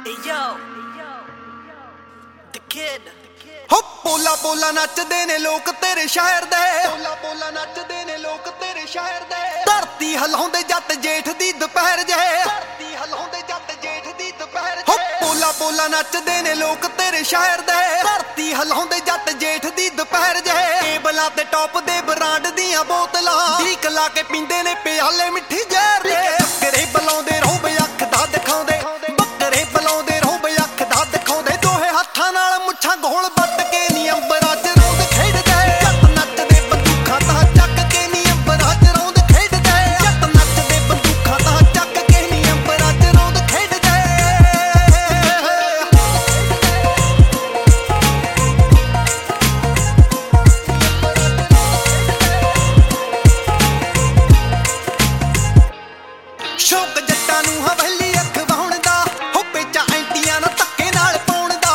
ਹੋ ਪੋਲਾ ਪੋਲਾ ਨੱਚਦੇ ਨੇ ਲੋਕ ਤੇਰੇ ਸ਼ਹਿਰ ਦੇ, ਪੋਲਾ ਪੋਲਾ ਨੱਚਦੇ ਨੇ ਲੋਕ ਤੇਰੇ ਸ਼ਹਿਰ ਦੇ। ਧਰਤੀ ਹਿਲਾਉਂਦੇ ਜੱਟ ਜੇਠ ਦੀ ਦੁਪਹਿਰ ਜੇ, ਧਰਤੀ ਹਿਲਾਉਂਦੇ ਜੱਟ ਜੇਠ ਦੀ ਦੁਪਹਿਰ ਜੇ। ਹੋ ਪੋਲਾ ਪੋਲਾ ਨੱਚਦੇ ਨੇ ਲੋਕ ਤੇਰੇ ਸ਼ਹਿਰ ਦੇ, ਧਰਤੀ ਹਿਲਾਉਂਦੇ ਜੱਟ ਜੇਠ ਦੀ ਦੁਪਹਿਰ ਜੇ। ਟੇਬਲਾਂ ਤੇ ਟੌਪ ਦੇ ਬ੍ਰਾਂਡ ਦੀਆਂ ਬੋਤਲਾਂ ਢੀਕ ਲਾ ਕੇ ਪੀਂਦੇ ਨੇ ਪਿਆਲੇ ਮਿੱਠੀ ਜ਼ਹਿਰ ਦੇ। ਬੱਕਰੇ ਬੁਲਾਉਂਦੇ ਰਹੋ ਬਈ ਅੱਖ ਦਾ ਦਿਖਾਉਂਦੇ, ਬੱਕਰੇ ਬੁਲਾਉਂਦੇ ਰਹੋ ਬਈ ਅੱਖ ਦਾ ਦਿਖਾਉਂਦੇ। ਦੋਹੇ ਹੱਥਾਂ ਨਾਲ ਮੁੱਛਾਂ ਗੋਲ ਵੱਟ ਕੇ ਨੀ ਅੰਬਰਾਂ 'ਚ ਰੌਂਦ ਖੇਡਦੇ। ਜੱਟ ਨੱਚਦੇ ਬੰਦੂਕਾਂ ਤਾਂ ਚੱਕ ਕੇ ਨੀ ਅੰਬਰਾਂ 'ਚ ਰੌਂਦ ਖੇਡਦੇ। ਜੱਟ ਨੱਚਦੇ ਬੰਦੂਕਾਂ ਤਾਂ ਚੱਕ ਕੇ ਨੀ ਅੰਬਰਾਂ 'ਚ ਰੌਂਦ ਖੇਡਦੇ। ਸ਼ੌਕ ਜੱਟਾਂ ਨੂੰ ਹਵੇਲੀ ਅਖਵਾਉਣ ਦਾ, ਹੋ ਪੇਚਾ ਐਂਟੀਆਂ ਨਾਲ ਧੱਕੇ ਨਾਲ ਪਾਉਣ ਦਾ।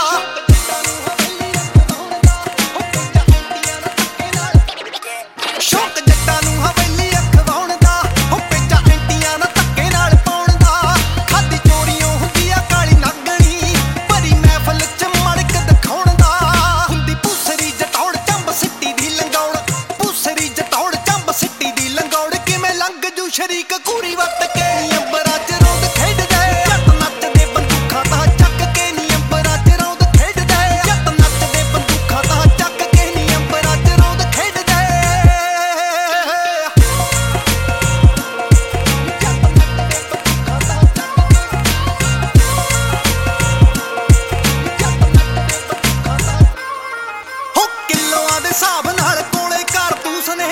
ਸ਼ੌਕ ਜੱਟਾਂ ਨੂੰ ਹਵੇਲੀ ਅਖਵਾਉਣ ਦਾ, ਹੋ ਪੇਚਾ ਐਂਟੀਆਂ ਨਾਲ ਧੱਕੇ ਨਾਲ ਪਾਉਣ ਦਾ। ਖਾਦੀ ਚੋਰੀਆਂ ਹੁੰਦੀ ਆ ਕਾਲੀ ਨਾਗਣੀ, ਭਰੀ ਮਹਿਫਲ 'ਚ ਮੜਕ ਦਿਖਾਉਣ ਦਾ। ਹੁੰਦੀ ਪੂਸਰੀ ਜਟੌੜ ਚੰਬ ਸਿੱਟੀ ਦੀ ਲੰਗੌੜ, ਪੂਸਰੀ ਜਟੌੜ ਚੰਬ ਸਿੱਟੀ ਦੀ ਲੰਗੌੜ। ਕਿਵੇਂ ਲੰਘ ਜੂ ਸ਼ਰੀਕ ਕੂਰੀ ਵੱਟ ਕੇ ਨੀ ਅੰਬਰਾਂ 'ਚ ਰੌਂਦ ਖੇਡਦੇ। ਜੱਟ ਨੱਚਦੇ ਬੰਦੂਕਾਂ ਤਾਂ ਚੱਕ ਕੇ ਨੀ ਅੰਬਰਾਂ 'ਚ ਰੌਂਦ ਖੇਡਦੇ। ਜੱਟ ਨੱਚਦੇ ਬੰਦੂਕਾਂ ਤਾਂ ਚੱਕ ਕੇ ਨੀ ਅੰਬਰਾਂ 'ਚ ਰੌਂਦ ਖੇਡਦੇ। ਹੋ ਕਿਲੋਆਂ ਦੇ ਹਿਸਾਬ ਨਾਲ ਕੋਲੇ ਕਾਰਤੂਸ ਨੇ,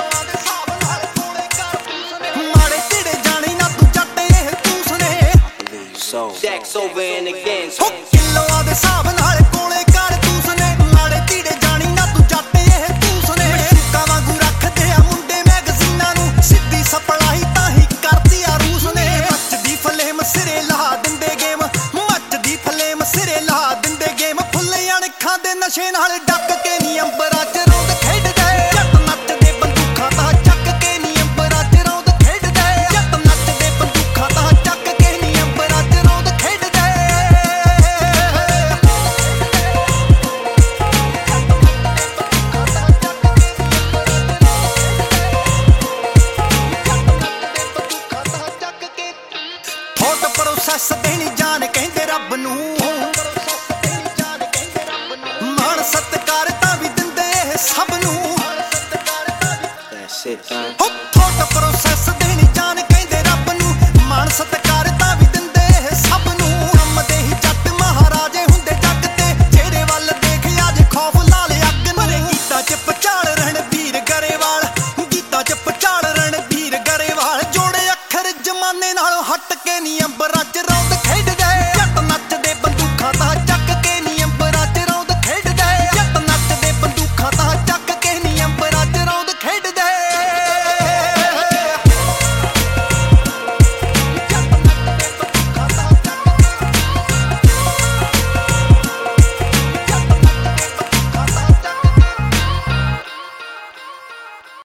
ਮਾੜੇ ਢਿੜੇ ਜਾਣੀ ਨਾ ਤੂੰ ਜੱਟ ਇਹ ਤੂਸ ਨੇ। Stacks over and again. ਹੋ ਕਿਲੋਆਂ ਦੇ ਹਿਸਾਬ ਨਾਲ ਕੋਲੇ ਕਾਰਤੂਸ ਨੇ, ਮਾੜੇ ਢਿੜੇ ਜਾਣੀ ਨਾ ਤੂੰ ਜੱਟ ਇਹ ਤੂਸ ਨੇ। ਮਸ਼ੂਕਾਂ ਵਾਂਗੂ ਰੱਖਦੇ ਆ ਮੁੰਡੇ ਮੈਗਜ਼ੀਨਾਂ ਨੂੰ, ਸਿੱਧੀ ਸਪਲਾਈ ਤਾਂ ਹੀ ਕਰਦੀ ਆ ਰੂਸ ਨੇ। ਮੱਚਦੀ ਫਲੇਮ ਸਿਰੇ ਲਾ ਦਿੰਦੇ ਗੇਮ, ਮੱਚਦੀ ਫਲੇਮ ਸਿਰੇ ਲਾ ਦਿੰਦੇ ਗੇਮ। ਫੁੱਲੇ ਅਣਖਾਂ ਦੇ ਨਸ਼ੇ ਨਾਲ ਡੱਕ ਕੇ ਨੀ ਅੰਬਰਾਂ 'ਚ ਰੌਂਦ ਖੇਡਦੇ। ਜੱਟ ਨੱਚਦੇ ਬੰਦੂਕਾਂ ਤਾਂ ਚੱਕ ਕੇ ਨੀ ਅੰਬਰਾਂ 'ਚ ਰੌਂਦ ਖੇਡਦੇ। ਜੱਟ ਨੱਚਦੇ ਬੰਦੂਕਾਂ ਤਾਂ ਚੱਕ ਕੇ ਨੀ ਅੰਬਰਾਂ 'ਚ ਰੌਂਦ ਖੇਡਦੇ। ਥੋਟ ਪ੍ਰੋਸੈਸ ਦੇਣੀ ਜਾਨ ਕਹਿੰਦੇ ਰੱਬ ਨੂੰ, ਮਾਣ ਸਤਿਕਾਰ ਤਾਂ ਵੀ ਦਿੰਦੇ ਇਹ ਸਭ ਨੂੰ। That's it, ਹੋ ਥੋਟ ਪ੍ਰੋਸੈਸ